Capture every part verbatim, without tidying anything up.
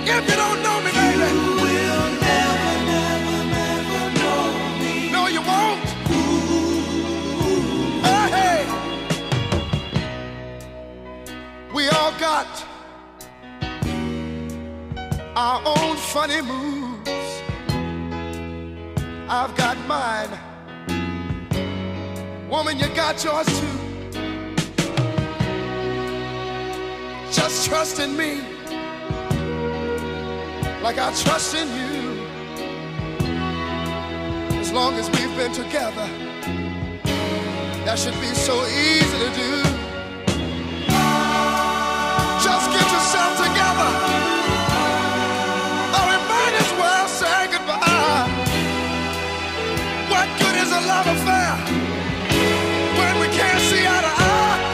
If you don't know me, baby, you will never, never, never know me. No, you won't. Hey, hey. We all got our own funny moves. I've got mine. Woman, you got yours too. Just trust in me like I trust in you. As long as we've been together, that should be so easy to do. Just get yourself together, or we might as well say goodbye. What good is a love affair when we can't see eye to eye?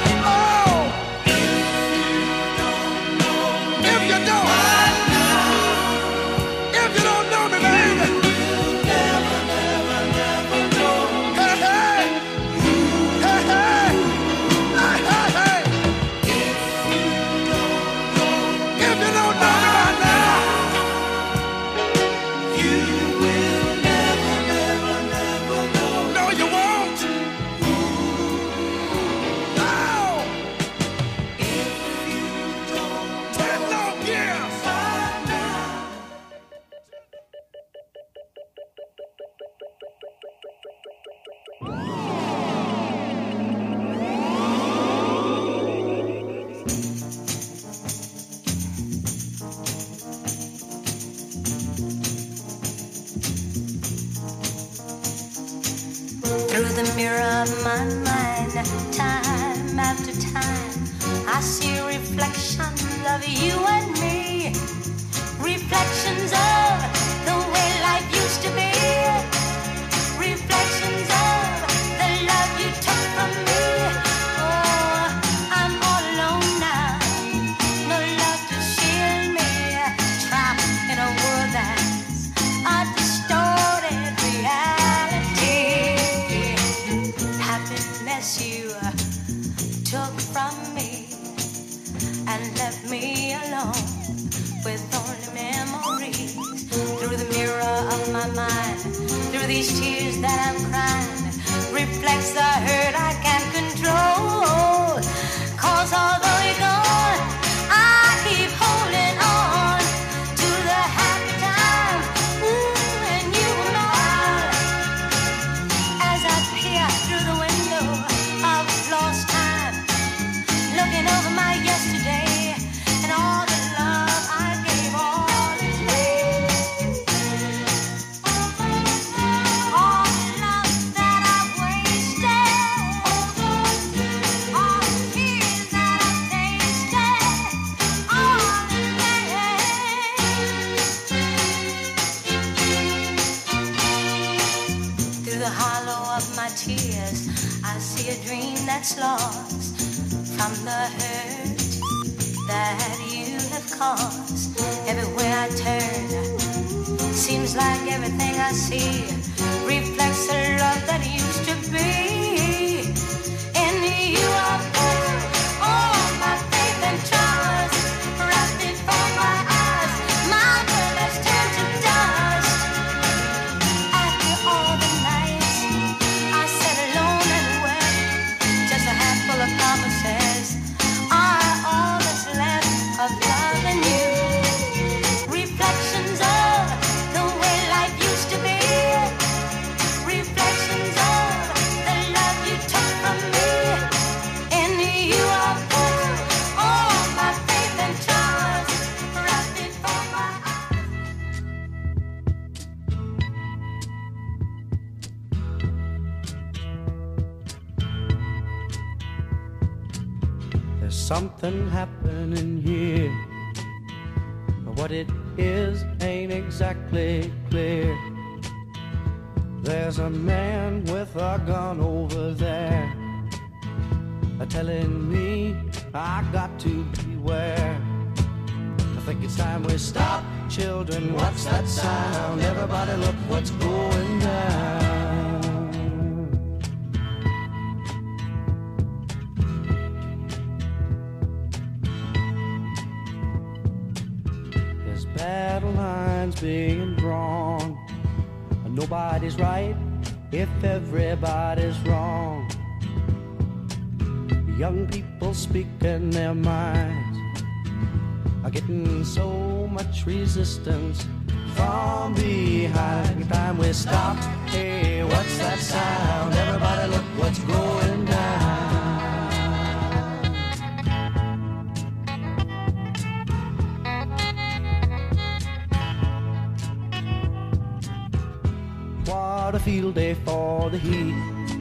Through the mirror of my mind, time after time, I see reflections of you and me. Reflections of the way life used to be. Reflections of the love you took from me. Oh, I'm all alone now. No love to shield me. Trapped in a world that's a distorted reality. Happiness you took from me and left me alone with only memories. Through the mirror of my mind, through these tears that I'm crying, reflects the hurt I can't control. Cause although you're gone, I keep holding on to the happy time. Ooh, and you were mine. As I peer through the window of lost time, looking over my yesterday and all the love I gave, all is all the love that I wasted, all the tears that I tasted, all in vain. Through the hollow of my tears, I see a dream that's lost from the hurt that you have caused. Everywhere I turn, seems like everything I see reflects the love that used to be. In you I put all my faith and trust, right before my eyes, my world has turned to dust. After all the nights I sat alone and wept, just a handful of promises are all that's left of love and you. Reflections of the way life used to be. Reflections of the love you took from me. In you I put all my faith and trust, right before my There's something happening here, but what it is ain't exactly clear. There's a man with a gun over there, telling me I got to beware. I think it's time we stop, children. What's that sound? Everybody look what's going down. battle lines being drawn. Nobody's right if everybody's wrong. Young people speaking their minds are getting so much resistance from behind. Time we stop. Hey, what's that sound? Everybody look what's going down. What a field day for the heat.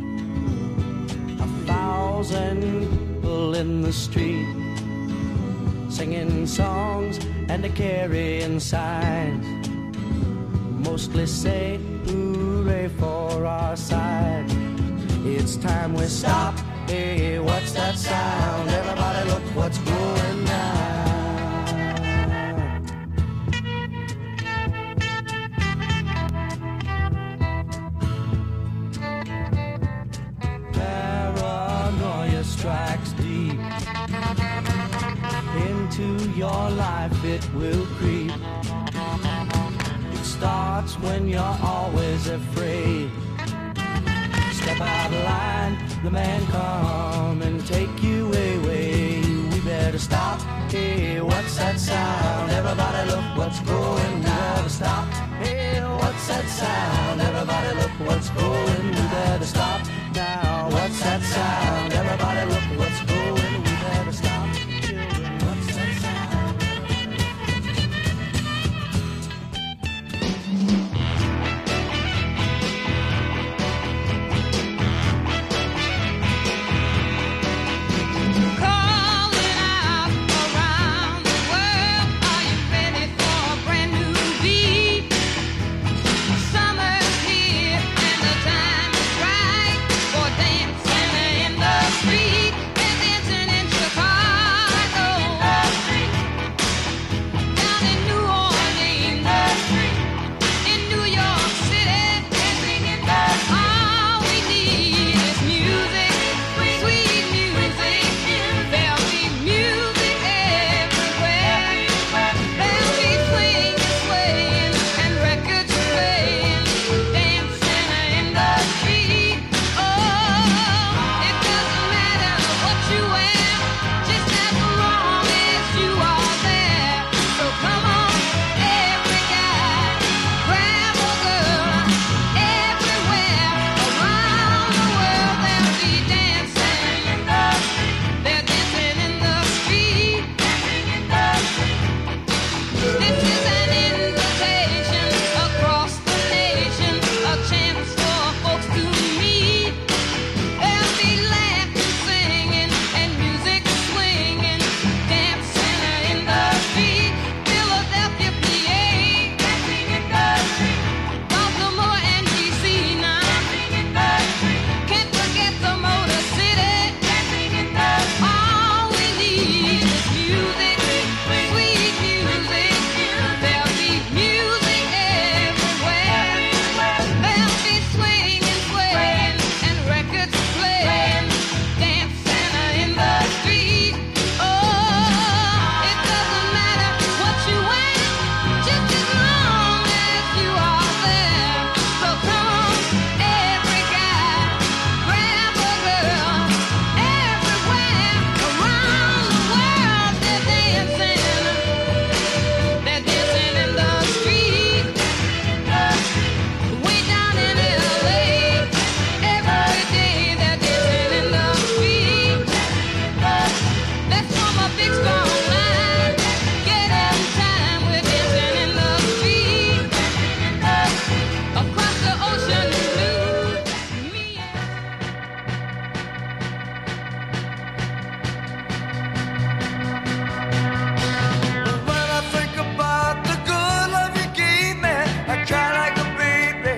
A thousand people in the street, singing songs and a carrying signs. Mostly say hooray for our side. It's time we stop. Hey, what's that sound? Everybody look what's going down. Paranoia strikes deep into your life, it will creep. It starts when you're always afraid. Step out of line, the man come and take you away. We better stop. Hey, what's that sound? Everybody look what's going. We better stop. Hey, what's that sound? Everybody look what's going. We better stop now. What's that sound? Everybody look what's going. We better stop. Children, what's that sound? Calling out around the world, are you ready for a brand new beat? Summer's here and the time is right for dancing in the street. They're dancing in Chicago, down in New Orleans, in New York City. All we need is music, sweet music. There'll be music everywhere. There'll be swing, swaying, and records playing, dancing in the street. Oh, it doesn't matter what you wear, just as long as you are there. So come on, every guy, grab a girl. Everywhere around the world, they'll be dancing. They're dancing in the street. This is an invitation across the nation, a chance for folks to meet. There'll be laughing, singing, and music swinging, dancing in the street. Philadelphia, P A, Baltimore, and D C now. Can't forget the Motor City. All we need is music, sweet music. There'll be music everywhere. There'll be swinging, swaying, and records playing, dancing in the street. Oh, it doesn't matter what you wear, just as long as you are there. So come on, every guy, grab a girl. Everywhere around the world, they're dancing. They're dancing in the street. Way down in L A, every day they're dancing in the street. Let's form a big strong line. Get in time, we're dancing in the street. Across the ocean blue, me and When I think about the good love you gave me, I cry like a baby.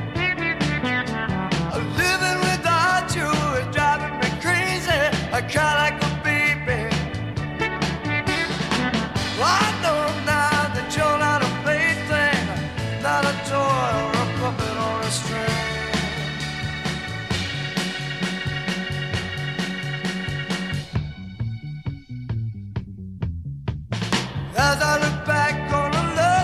Living without you is driving me crazy. I cry like a baby. I know now that you're not a plaything, not a toy or a puppet or a string. As I look back on the love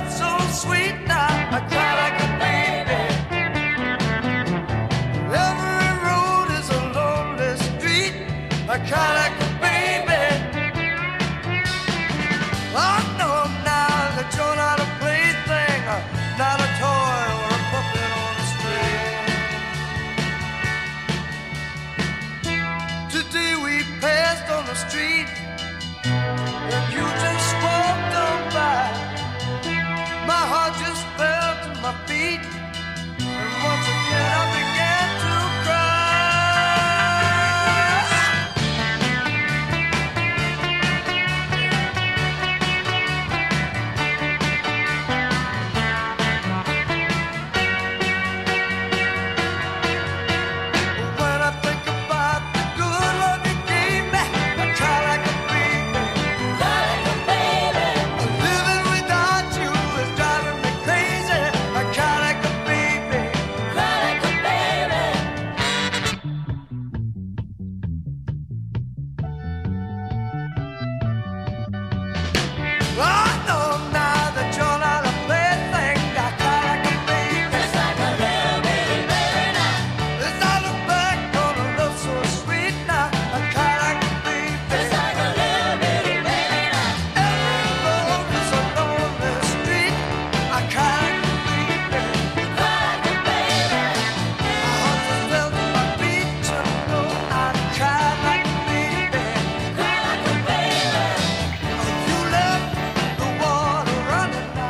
I know now that you're not a plaything. I cry like a baby. Just like a little bitty baby now. As I look back on a love so sweet now, I cry like a baby. Just like a little bitty baby now. Every road is a lonely street. I cry like a baby. Cry like a baby. My heart just felt my beat, you know. I cry like a baby. Cry like a baby. You left the water running now.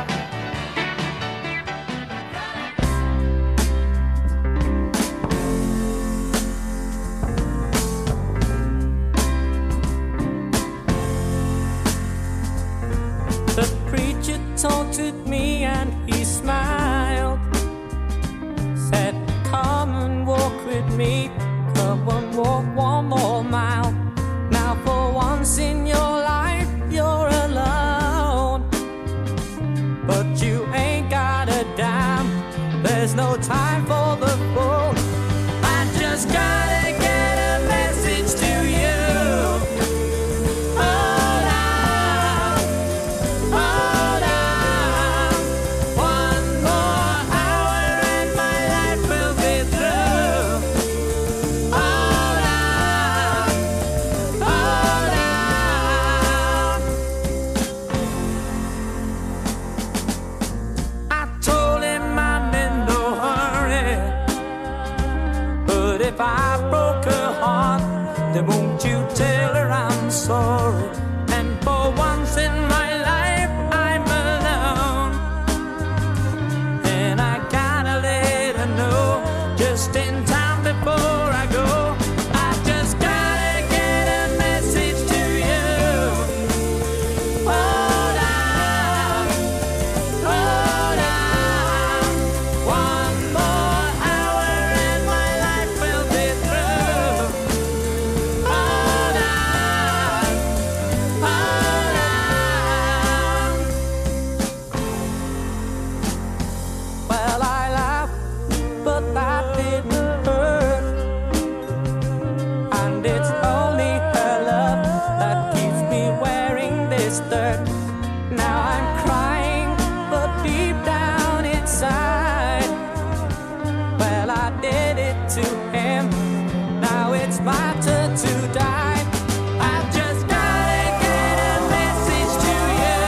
The preacher taunted me and he smiled. Said, come and walk with me. Come and walk one more mile. Now for once in your life you're alone. But you ain't got a dime. There's no time for the fool. I just gotta get a message to you. Hold on, hold on. One more hour and my life will be through. Hold on, hold on. I told him I'm in no hurry, but if I broke her heart, then won't you tell her I'm sorry? And for once in my life I'm alone, and I gotta let her know just in time before I go. I just gotta get a message to you. Hold on, hold on. One more hour and my life will be through. Hold on, hold on. Well, I laughed, but that didn't hurt. And it's only her love that keeps me wearing this dirt. Now I'm crying, but deep down inside, well, I did it to him. Now it's my turn to die. I just gotta get a message to you.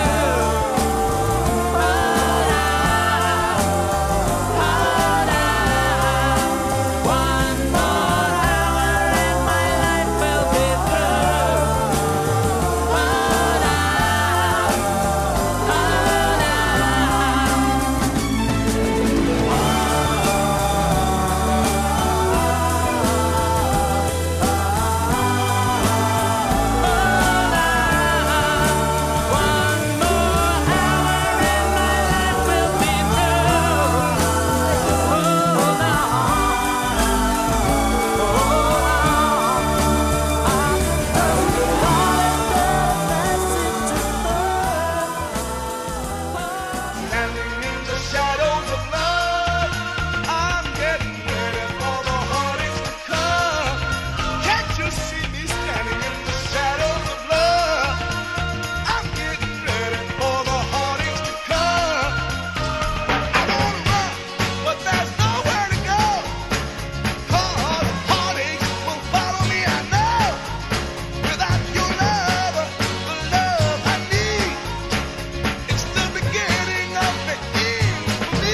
Hold on, hold on. One more hour and my life will be through. Hold on, hold Standing in the shadows of love, I'm getting ready for the heartaches to come. Can't you see me standing in the shadows of love? I'm getting ready for the heartaches to come. I wanna run, but there's nowhere to go. 'Cause heartaches will follow me, I know. Without your love, the love I need, it's the beginning of the end for me.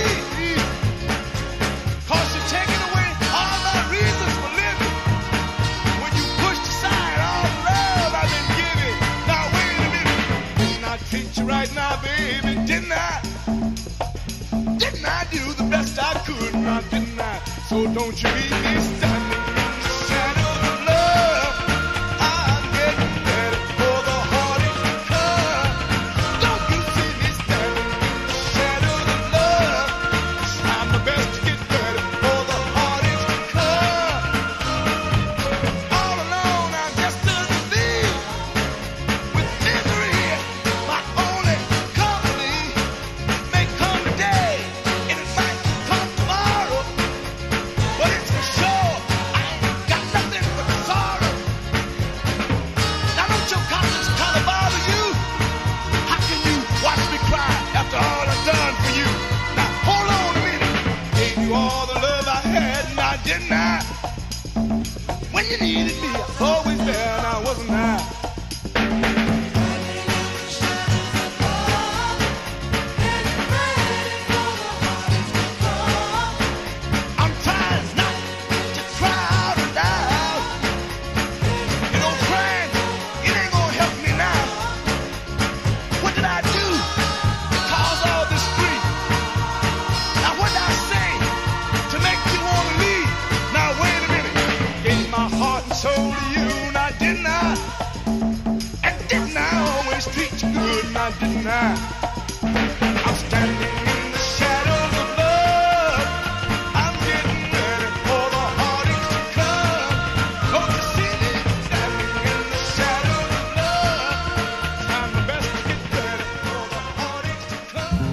'Cause you're taking away all my reasons for living. When you pushed aside all the love I've been giving. Now wait a minute. Didn't I treat you right now, baby? Didn't I? Didn't I do the best I could now, didn't I? So don't you leave me standing in the shadows of love. I'm getting ready for the heartache to come. Don't you see me standing in the shadows of love? I'm the best to get ready for the heartache to come. All alone, I'm just a thief with misery, my only company. May come today, and it might come tomorrow, but it's for sure I ain't didn't I? When you needed me, I was always there, and I wasn't I. I'm trying not to cry out loud. You know, crying, it ain't gonna help me now. What did I do to cause all this grief? Now what did I say to make you want to leave? Now wait a minute. Gave my heart and soul to you, now didn't I? And didn't I always treat you good, now didn't I? I'm standing in the shadows of love. I'm getting ready for the heartaches to come. Don't you see me standing in the shadows of love? Trying my best to get ready for the heartaches to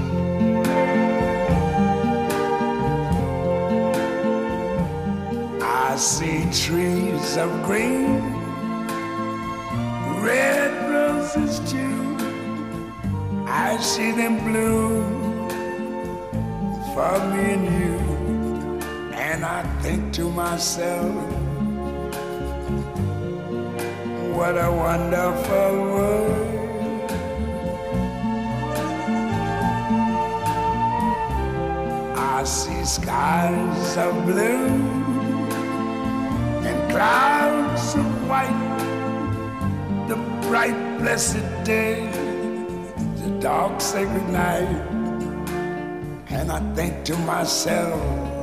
come. I see trees of green, red roses too. I see them bloom for me and you. And I think to myself, what a wonderful world. I see skies of blue and clouds of white, the bright blessed day, the dark sacred night. And I think to myself,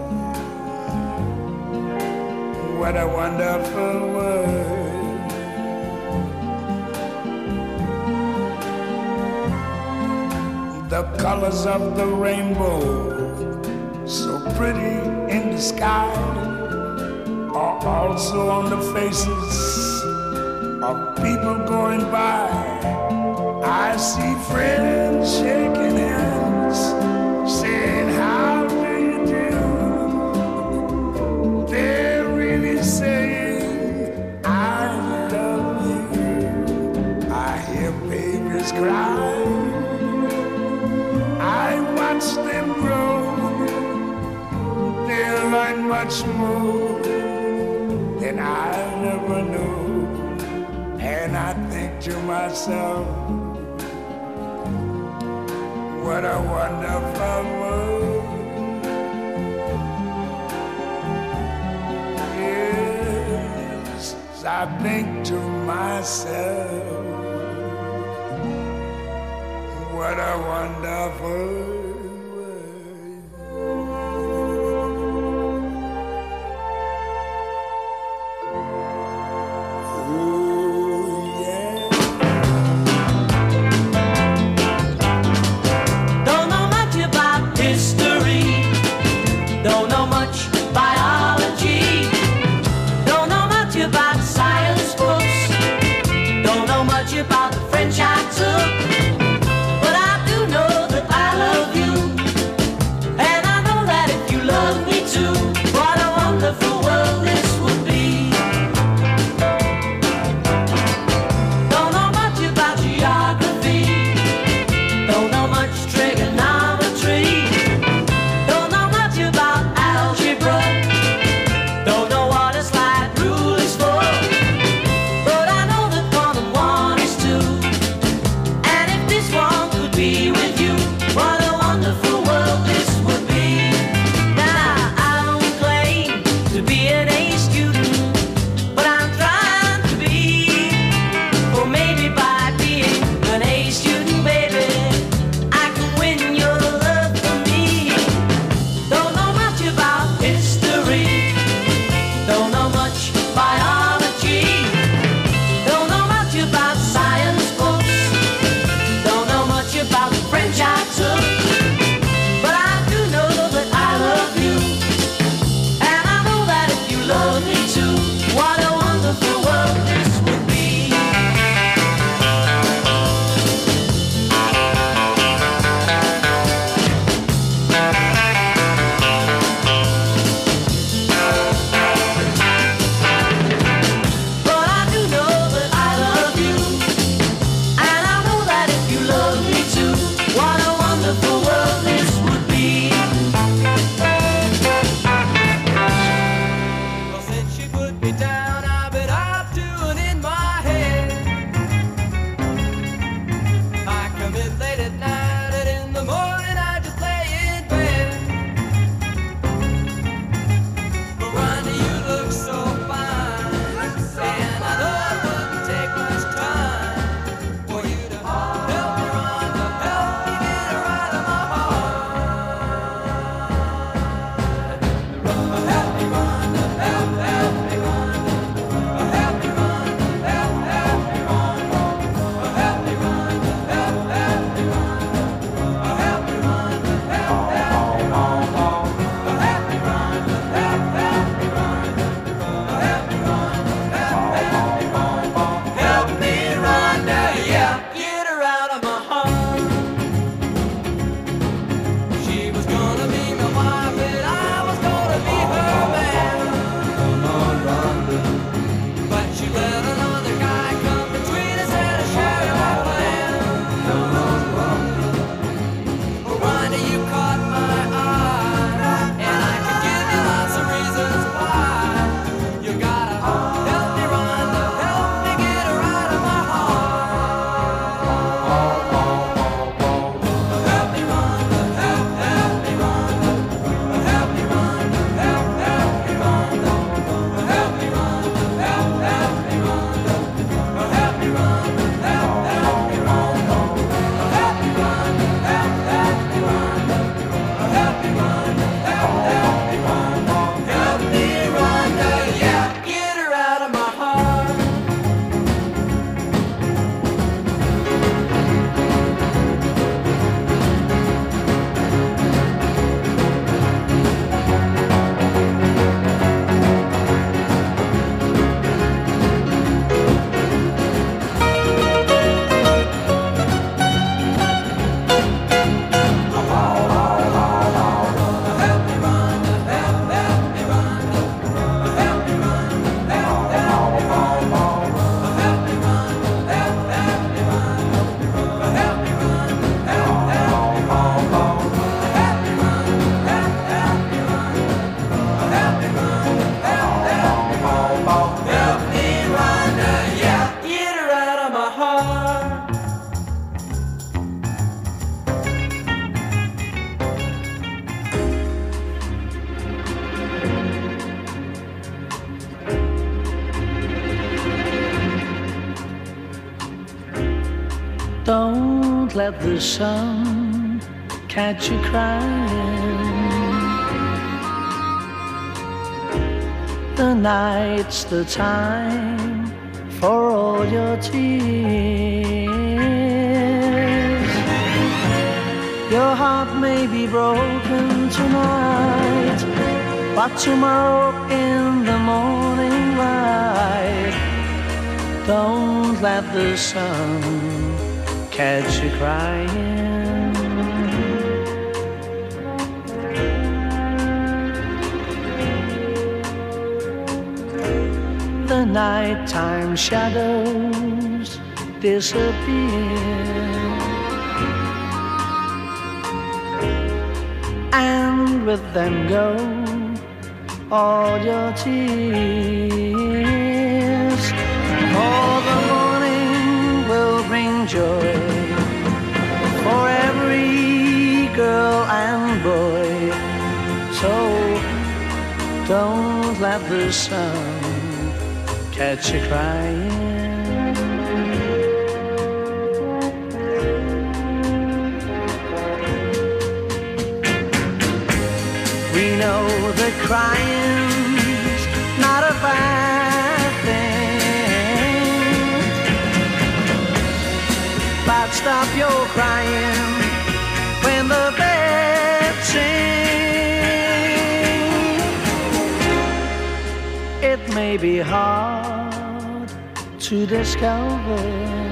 what a wonderful world. The colors of the rainbow, so pretty in the sky, are also on the faces of people going by. I see friends shaking hands, saying, how do you do? They're really saying, I love you. I hear babies cry, I watch them grow. They'll learn much more than I never knew. And I think to myself, what a wonderful world. Yes, I think to myself, what a wonderful world. About the French I took, but I do know that I love you. let the sun catch you crying. The night's the time for all your tears. Your heart may be broken tonight, but tomorrow in the morning light, don't let the sun catch you crying. The nighttime shadows disappear, and with them go all your tears. For the morning will bring joy for every girl and boy. So don't let the sun catch you crying. We know that crying's not a bad thing, but stop your crying when the birds sing. It may be hard to discover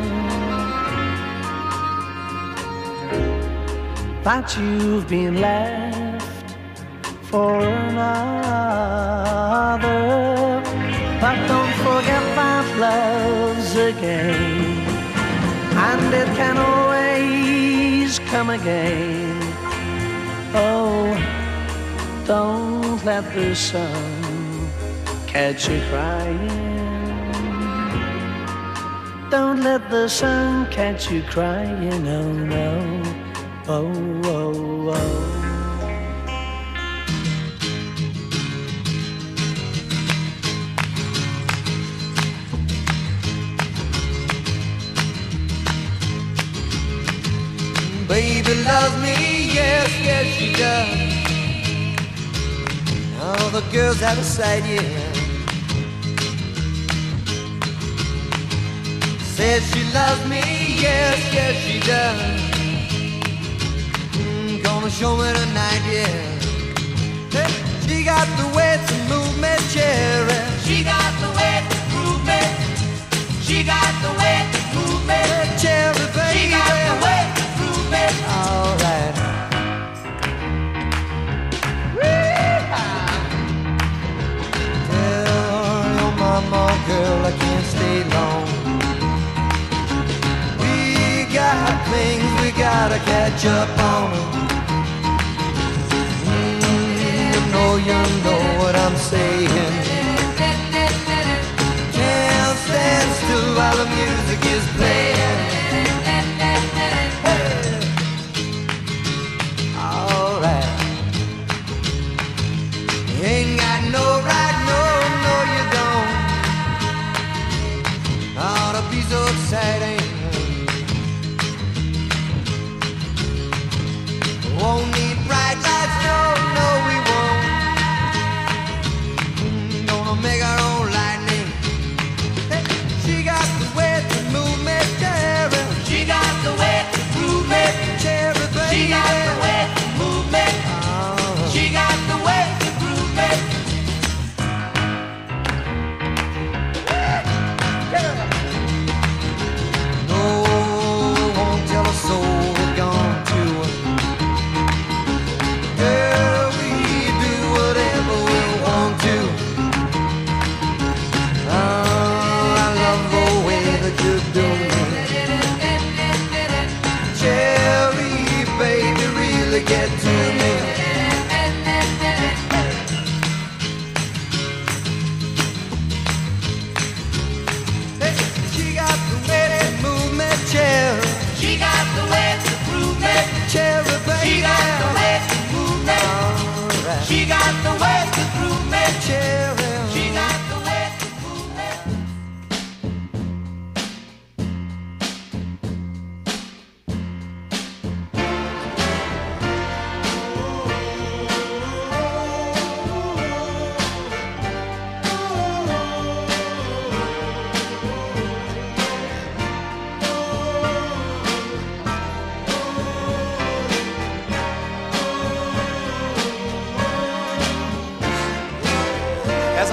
that you've been left for another, but don't forget that love's a game, and it can always come again. Oh, don't let the sun catch you crying. Don't let the sun catch you crying. Oh no, oh, oh, oh. Baby loves me, yes, yes she does. All the girls out of sight, yeah. Says she loves me, yes, yes she does. Mm, gonna show me tonight, yeah. Hey, she got the way to move me, cherry. She got the way to prove me. She got the way to prove me. Cherry, baby. She got the way to prove me. All right. Tell your mama, girl, I can't stay long. We got things we gotta catch up on. Mm, you know, you know what I'm saying. Can't stand still while the music is playing. Ain't got no right, no, no you don't. Ought to be so exciting. Won't need bright lights, no, no we won't. Mm, gonna make our own lightning. Hey, she got the way to move me, cherry. She got the way to prove me. Cherry, baby. She got the way to move me. Oh. She got the way to prove me. No, won't tell a soul we're gone to. Girl, we do whatever we want to. Oh, I love the way that you do me. Cherry, baby, really get to me. Hey, she got the way to move me, cherry. She got the way to prove me. Cherry, baby. She got the way to move me. All right. She got the way to prove me. Cherry. She got the way to prove me.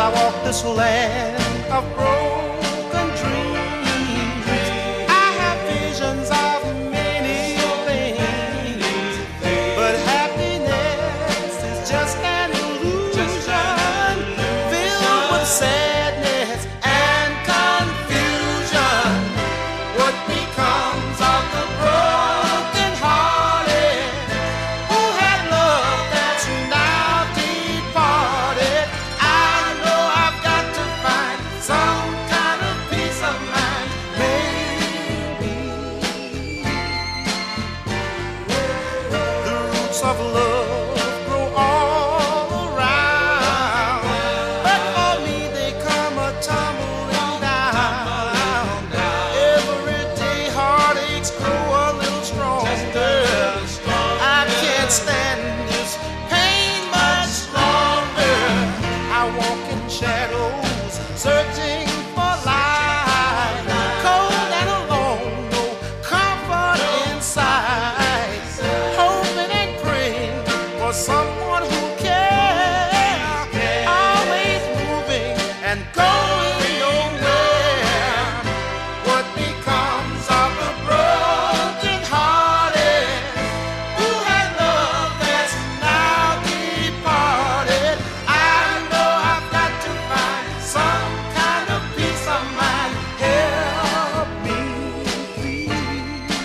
I walk this land of broken dreams, I have visions of many things, but happiness is just an illusion filled with sadness and confusion. What becomes of the broken hearted who had love that's now departed? I know I've got to find some kind of peace of mind. Maybe the roots of love grow all around, but for me they come a tumbling down. Every day heartaches grow a little stronger. I can't stand this pain much longer. I walk in shadows, searching for light, cold and alone, no comfort inside, hoping and praying for someone who cares, always moving and going nowhere. What becomes of the broken hearted who had love that's now departed? I know I've got to find some kind of peace of mind. Help me, please.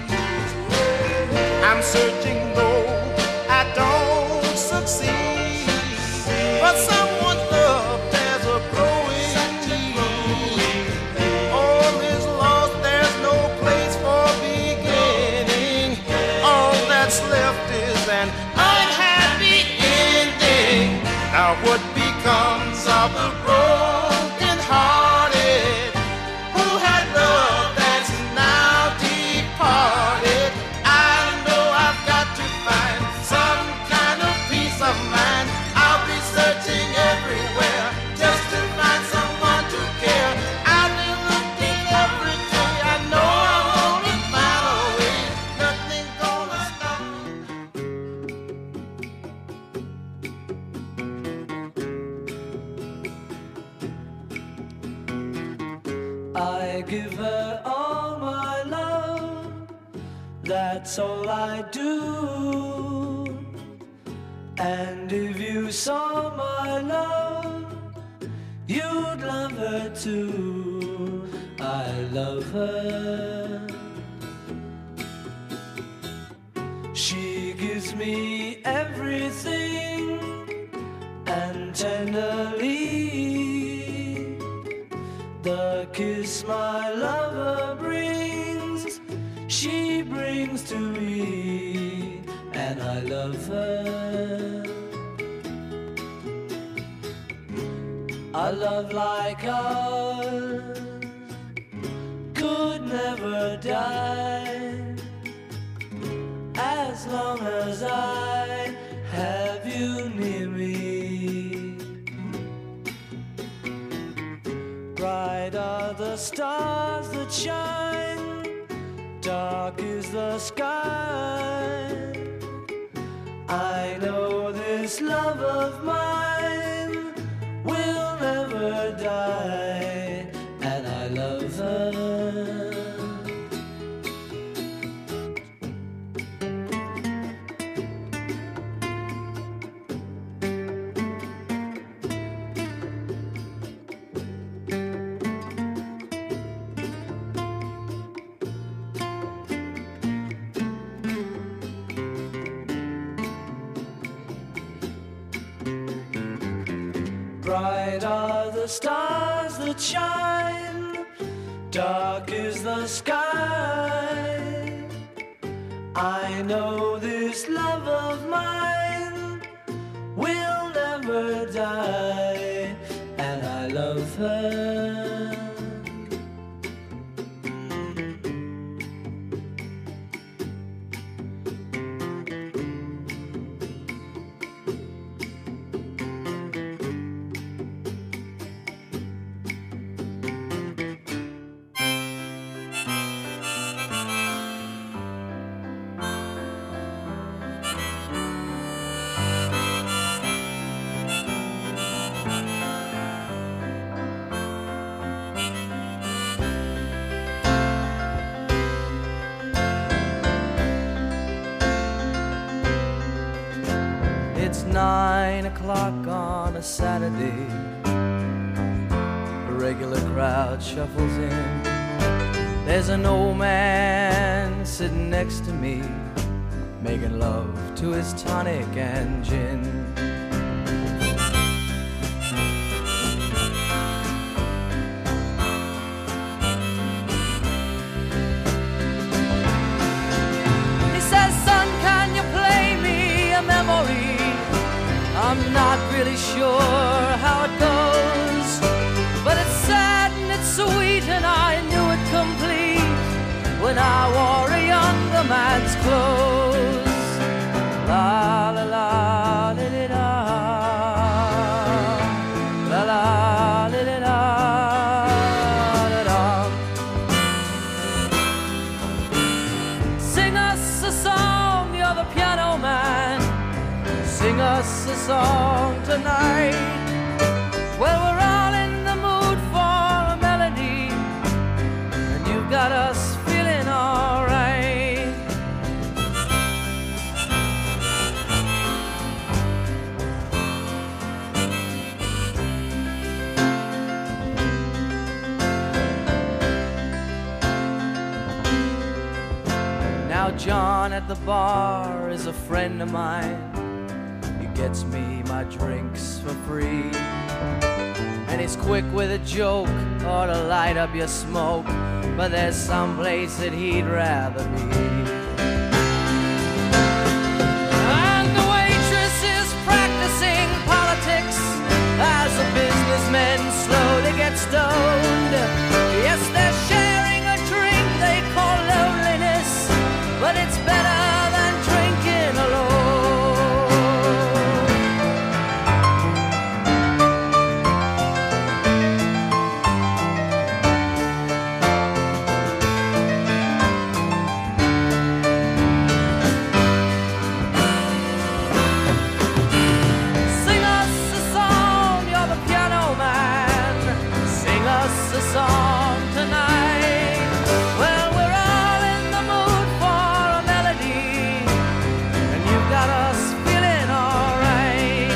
I'm searching though I don't succeed, but someone's love there's a growing need. All is lost, there's no place for beginning. All that's left is an unhappy ending. Now what becomes of the broken hearted who had love that's now departed? I know I've got to find some kind of peace of mind. I'll be searching everywhere just to find someone to care. I've been looking every day. I know I'm gonna find a way. Nothing's gonna stop. I give her all my love, that's all I do. And if you saw my love, you'd love her too. I love her. She gives me everything, and tenderly the kiss my lover brings, she brings to me, and I love her. A love like ours could never die, as long as I have you near me. Bright are the stars that shine, dark is the sky. I know this love of mine will never die, and I love her. Bright are the stars that shine, dark is the sky. I know this love of mine will never die, and I love her. it's nine o'clock on a Saturday. A regular crowd shuffles in. There's an old man sitting next to me, making love to his tonic and gin. He says, son, can you play me a memory? I'm not really sure how it goes, but it's sad and it's sweet, and I knew it complete when I wore a younger man's clothes. La la la li li da, la la li li da, da da. Sing us a song, you're the piano man. Sing us a song tonight. Well, we're all in the mood for a melody, and you've got us feeling all right. Now John at the bar is a friend of mine. He gets me my drinks for free, and he's quick with a joke or to light up your smoke, but there's some place that he'd rather be. And the waitress is practicing politics as the businessmen slowly get stoned. Yes, they're sharing a drink they call loneliness, but it's better than drinking alone. Sing us a song, you're the piano man. Sing us a song tonight. Well, we're all in the mood for a melody, and you've got us feeling all right.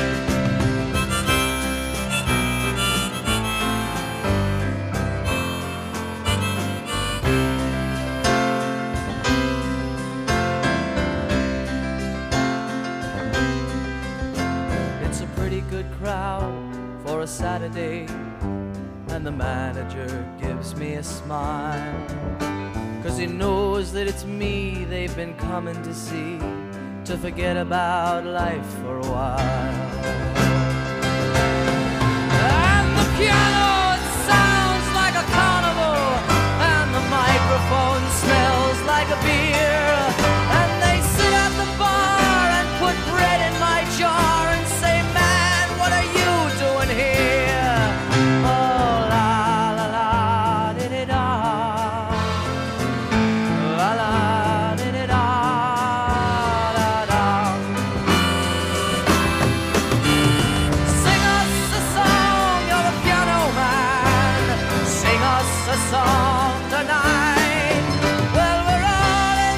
It's a pretty good crowd for a Saturday, and the manager gives me a smile, 'cause he knows that it's me they've been coming to see, to forget about life for a while. And the piano, it sounds like a carnival, and the microphone smells like a beer, and they sit at the bar and put bread in my jar and say, man, what are you doing here? Oh, la la la di di da, la la di di da, da da. Sing us a song, you're the piano man. Sing us a song tonight. Well, we're all in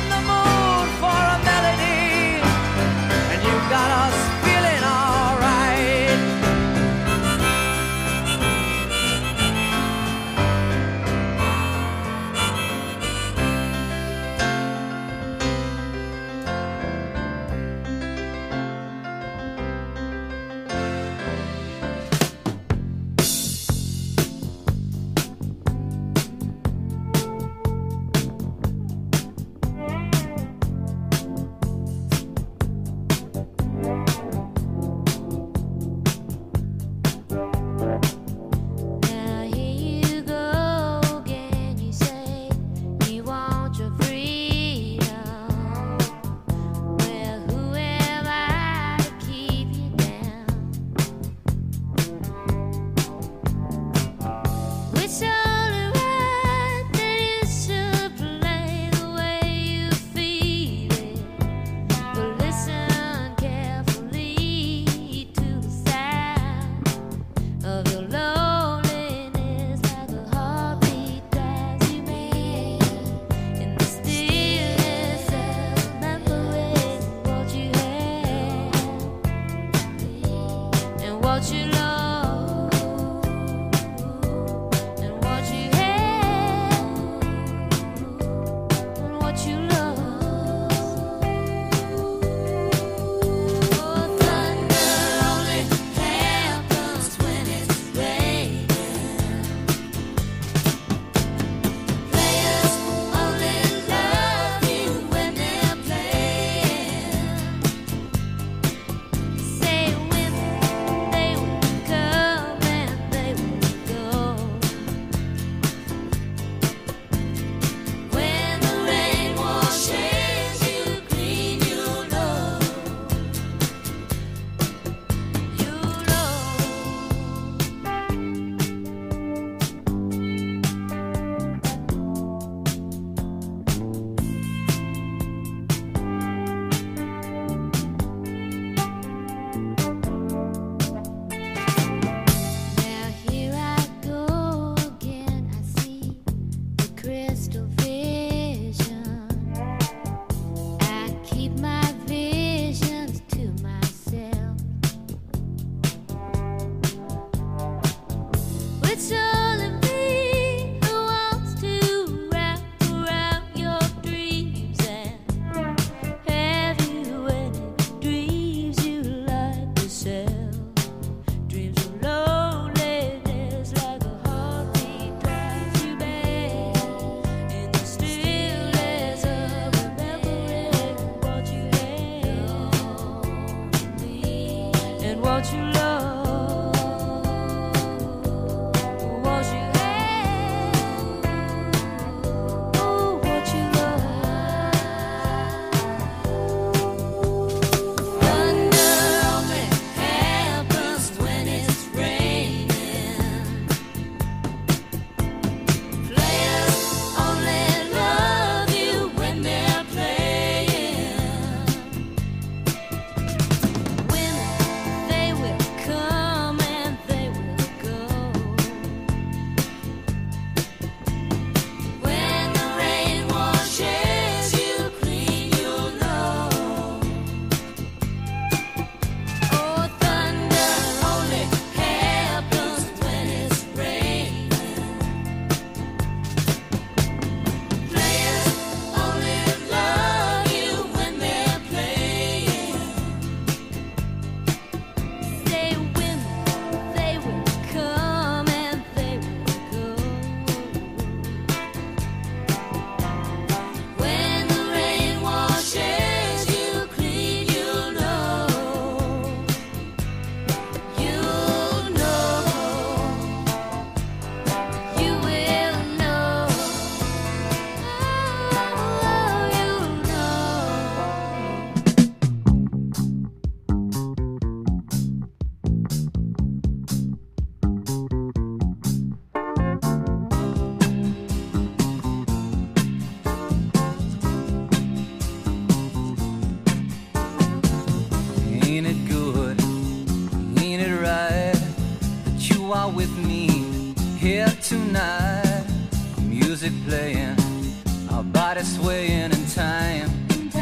tonight, music playing, our bodies swaying in time.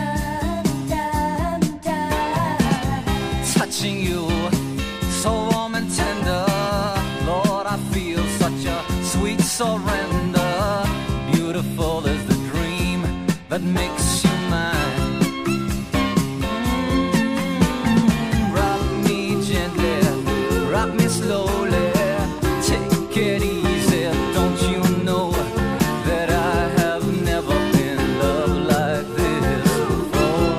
Touching you, so warm and tender, Lord, I feel such a sweet surrender. Beautiful is the dream that makes you mine. Mm, rock me gently, rock me slowly, take it easy. Don't you know that I have never been loved like this before?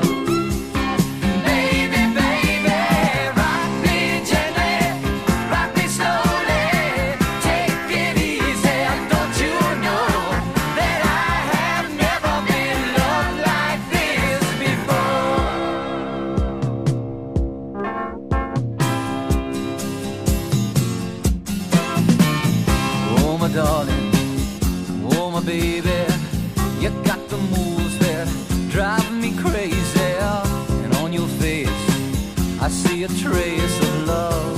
Baby, baby, rock me gently, rock me slowly, take it easy. Don't you know that I have never been loved like this before? Oh, my darling, oh, my baby, you got the moves that drive me crazy. And on your face, I see a trace of love.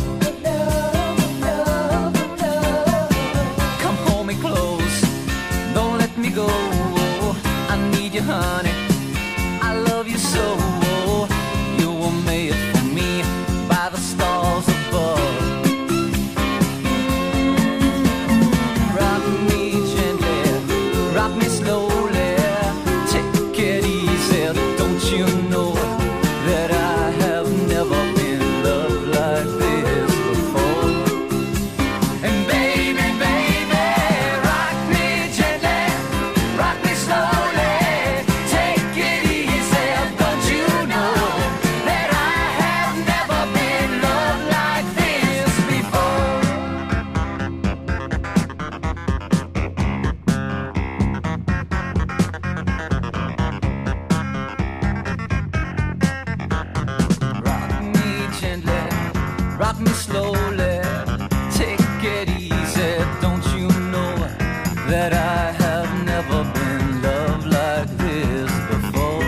Come hold me close, don't let me go. I need you, honey, I love you so. You were made for me by the stars above. Rock me gently, rock me slowly, take it easy. Don't you know that I have never been loved like this before? And baby, baby, rock me gently, rock me slowly, take it easy. Don't you know that I have never been loved like this before? Rock me gently, rock me slowly, take it easy. Don't you know that I have never been loved like this before?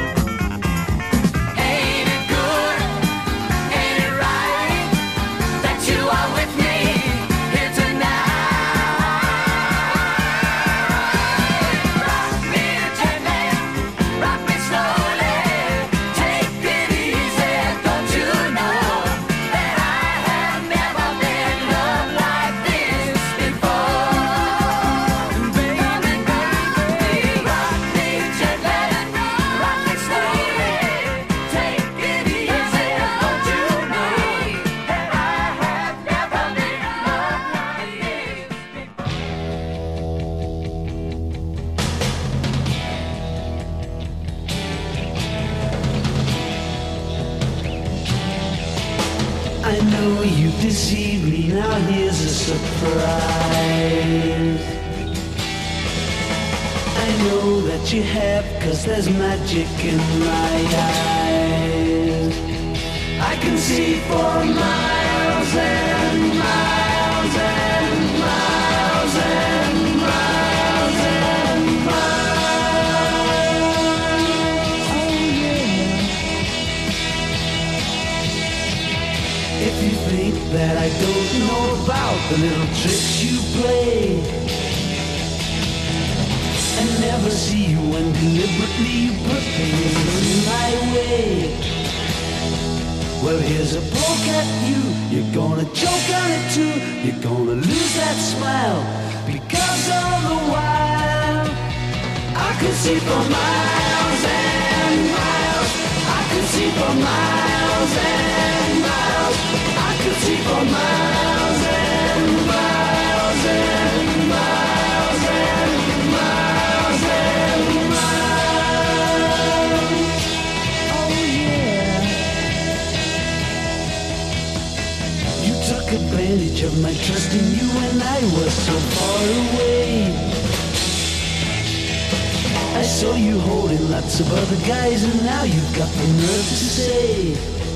Ain't it good? Ain't it right that you are with me here tonight? Rock me gently, rock me slowly, take it easy. Don't you know that I have never been loved like this before? Baby, baby, rock me gently, rock me slowly, take it easy. Don't you know that I have never been loved like this I know you deceived me, now here's a surprise. I know that you have, cause there's magic in my eyes. I can see for miles and miles and miles and miles and miles. Oh yeah. If you think that I don't know about the little tricks you play, and never see you when deliberately you put things in my way, well, here's a poke at you. You're gonna choke on it too. You're gonna lose that smile, because all the while I could see for miles and miles. I could see for miles and miles. I could see for miles and miles and miles and miles and miles. Oh yeah. You took advantage of my trust in you when I was so far away. I saw you holding lots of other guys, and now you've got the nerve to say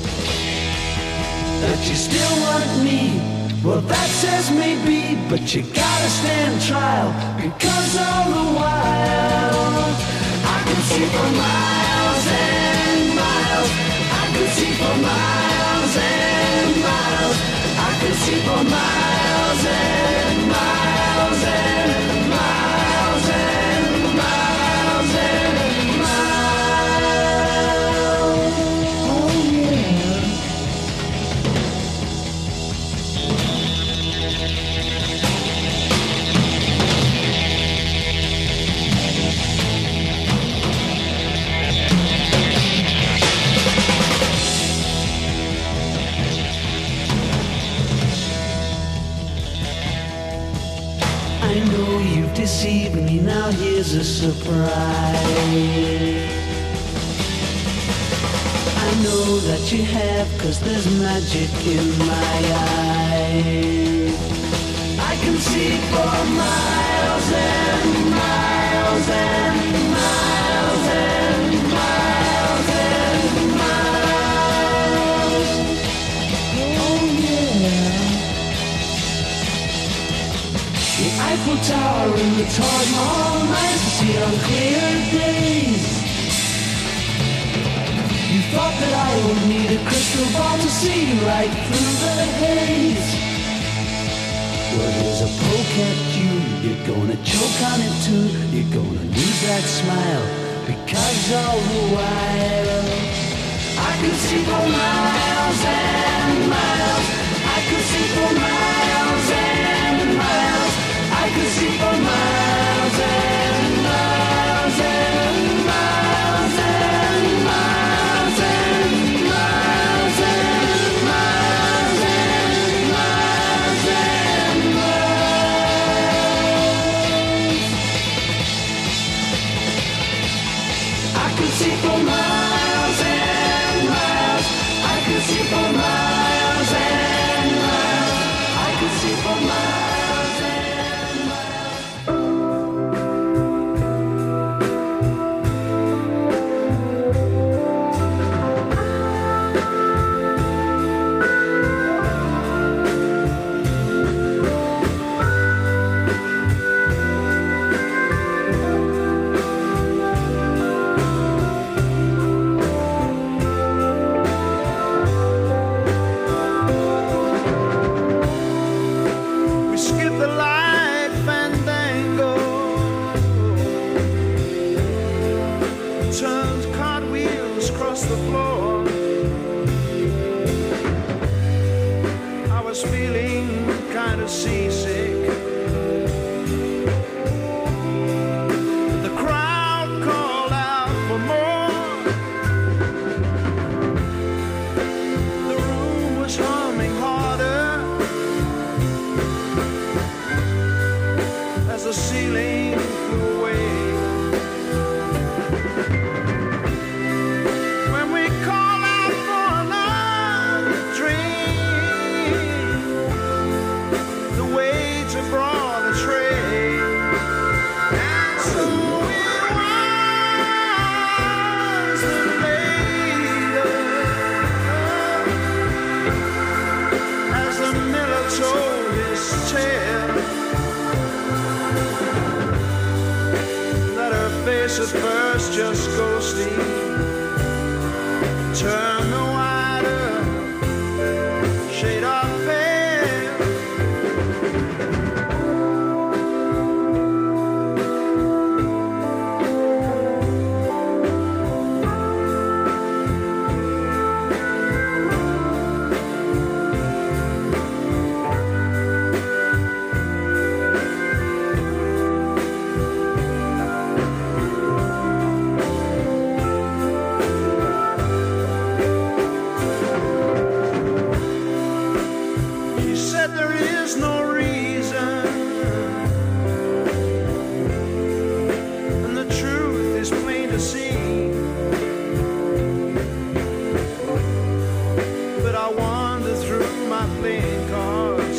that you still want me. Well, that says maybe, but you gotta stand trial, because all the while I can see for miles and miles. I can see for miles and miles. I can see for miles and miles and deceive me. Now here's a surprise. I know that you have, 'cause there's magic in my eyes. I can see for miles and miles and miles and miles and miles. Oh yeah. The Eiffel Tower and the Taj Mahal, nice to see on clear days. You thought that I would need a crystal ball to see right through the haze. Well, here's a poke at you. You're gonna choke on it too. You're gonna lose that smile, because all the while I could see for miles and miles. I could see for miles and miles. I could see for miles and miles and miles and miles and miles and miles and miles and miles. I could see for miles and miles. I could see for miles and miles. I could see for miles and miles. We skip the light fandango, turns cartwheels across the floor. I was feeling kind of seasick. The crowd called out for more. The room was humming harder as the ceiling flew away. When we call out for another drink, the waits have brought a tray. And so it was that later, as the miller told his tale, that her face at first just ghostly turned the wider shade of pale. He said there is no reason, and the truth is plain to see. But I wander through my playing cards,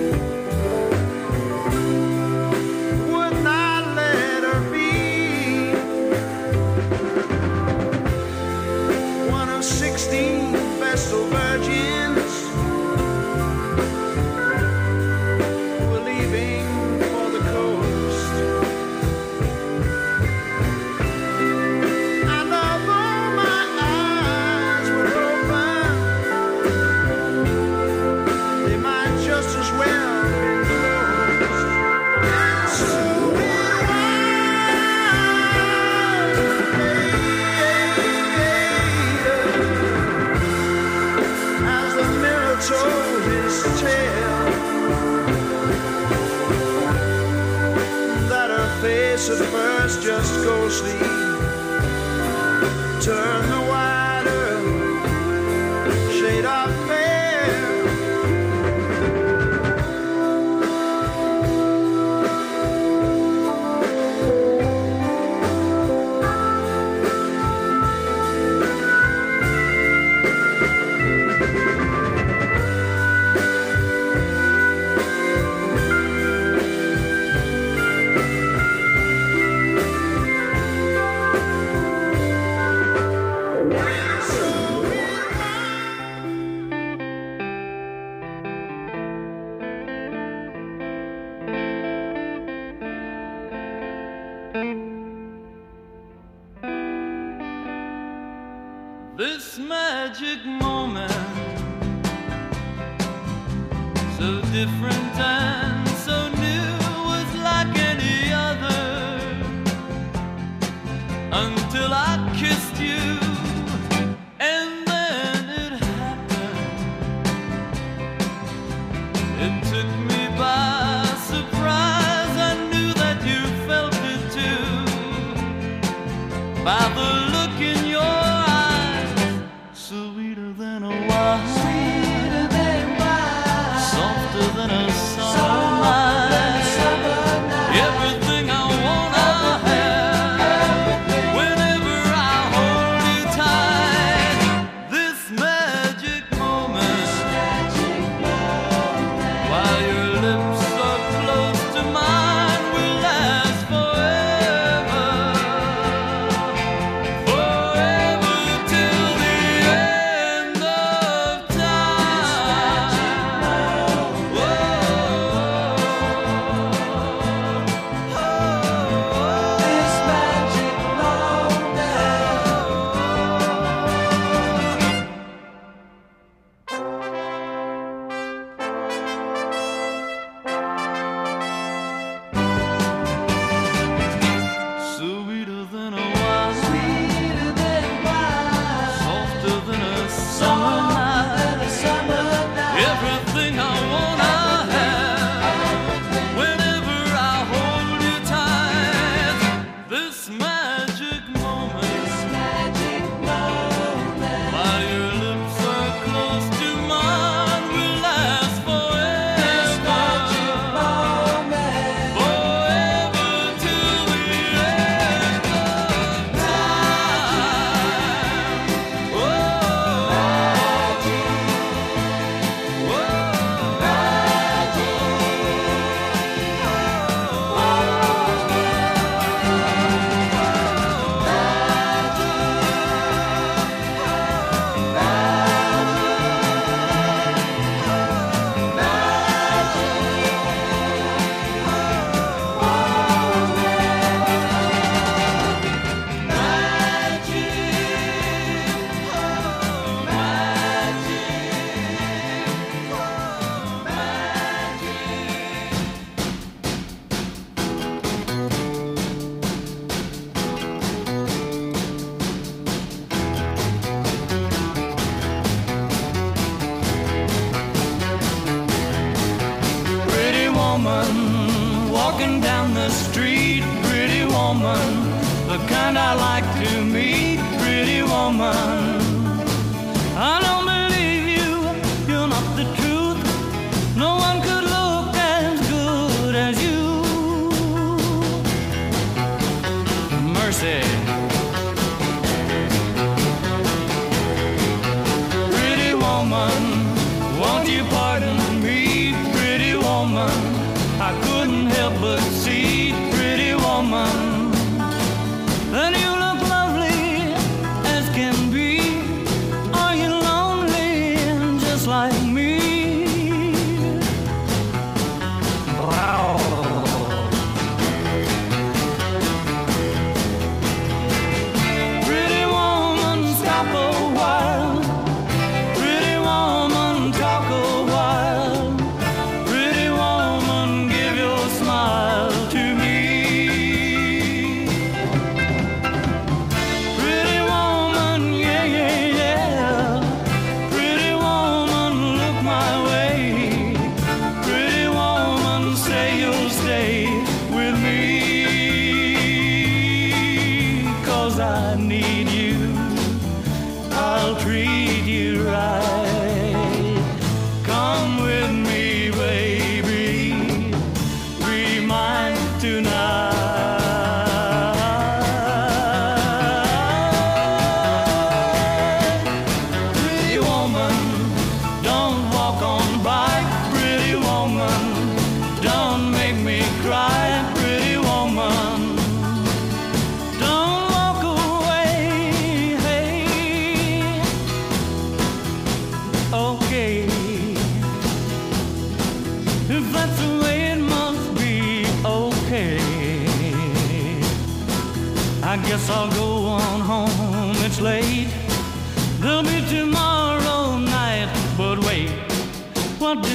would not let her be one of sixteen Vestal virgins who were leaving for the coast. And although my eyes were open, they might just as well be closed. And so it was as the mirror told his tale, that her face at first just ghostly turned the wider shade of pale. magic moment, so different and so new, was like any other, until I kissed you, and then it happened. It took me by surprise. I knew that you felt it too, by the look in your eyes, sweeter than a wine, sweeter than wine, softer than a summer night. Everything I want, I have. Whenever I hold you tight, this magic moment, while your lips are close to mine, will last forever. Forever till the end of time. This magic sweeter than a wine, sweeter than wine, softer than a summer night. Everything I want, I have. Whenever I hold you tight, this magic moment, while your lips are close to mine, will last forever. Forever till the end of time. Oh, pretty woman, walking down the street, pretty woman, the kind I like to meet, pretty woman. I don't believe you, you're not the truth. No one could look as good as you. Mercy. Pretty woman, won't you pardon me, pretty woman? I couldn't help but see, pretty woman, that you look lovely as can be. Are you lonely just like me? Pretty woman, stop a while. Pretty woman, talk a while. Pretty woman, give your smile to me. Pretty woman, yeah, yeah, yeah. Pretty woman, look my way. Pretty woman, say you'll stay with me. 'Cause I need you, I'll treat you right. Come with me, baby, be mine tonight. Pretty woman, don't walk on by. Pretty woman, don't make me cry. Pretty woman, don't walk away. Hey, okay, if that's the way it must be, okay. I guess I'll go on home, it's late. There'll be tomorrow.